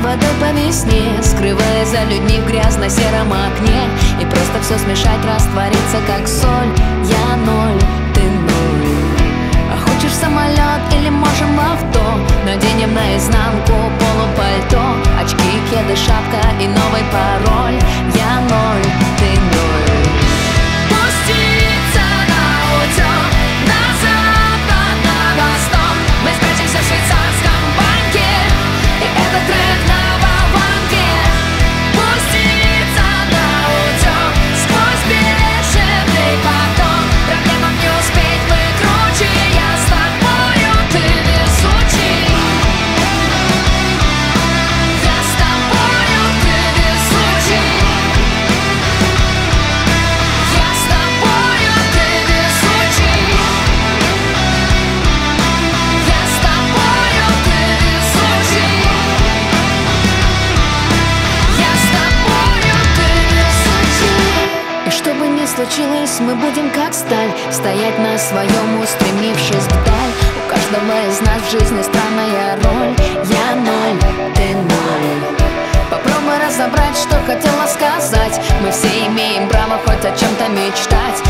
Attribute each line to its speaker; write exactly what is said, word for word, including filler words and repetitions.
Speaker 1: водой по весне, скрывая за людьми в грязно-сером окне. И просто все смешать, раствориться как соль. Я ноль, ты ноль. А хочешь в самолет или можем в авто? Наденем наизнанку полупальто, очки, кеды, шапка и новый пароль. Я ноль, ты ноль. Пуститься на утёк, на запад, на восток. Мы спрячемся в швейцарском банке, и этот трек на болванке. Пуститься на утёк сквозь бешеный поток. Проблемам не успеть, мы круче. Я с тобою, ты везучий. Я с тобою, ты везучий. Я с тобою, ты везучий. Я с тобою, ты везучий. Я с тобою, ты везучий. И что бы ни случилось, мы будем как сталь, стоять на своем, устремившись вдаль. У каждого из нас в жизни странная роль. Я ноль, ты ноль. Попробуй разобрать, что хотела сказать. Мы все имеем право хоть о чем-то мечтать.